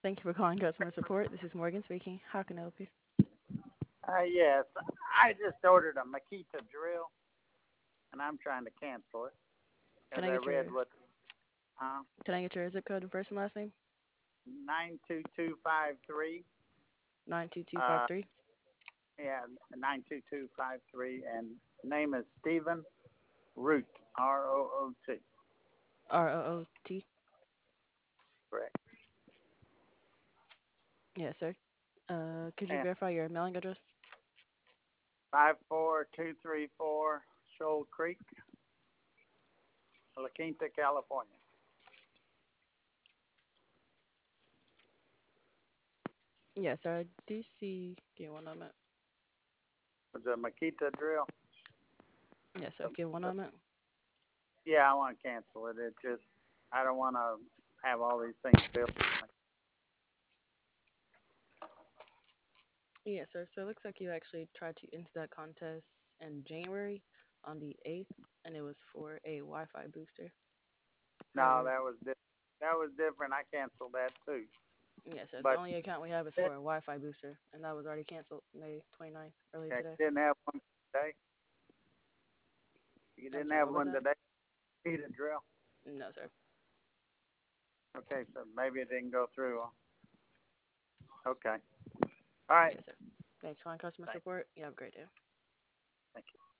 Thank you for calling customer support. This is Morgan speaking. How can I help you? Yes, I just ordered a Makita drill, and I'm trying to cancel it Can because I I get read your what Can I get your zip code and first and last name? 92253. 92253. Uh, yeah, 92253, and name is Stephen Root. Root. ROOT. Correct. Yes, sir. Could you And verify your mailing address? 54234 Shoal Creek, La Quinta, California. Yes, sir. I do see. Give me one moment. It's a Makita drill. Yes, sir. Give me one moment. Yeah, I want to cancel it. It just I don't want to have all these things built. Yes, sir. So it looks like you actually tried to enter that contest in January on the 8th, and it was for a Wi-Fi booster. No, However, that was different. I canceled that too. yes, sir. The But only account we have is for a Wi-Fi booster, and that was already canceled May 29th, earlier you today. didn't have one today. You I'm didn't sorry, have what was one that? today. Heat a drill. No, sir. Okay, so maybe it didn't go through. Okay. All right. Yes, sir. Thanks for calling customer Thank, support. You have a great day. thank you.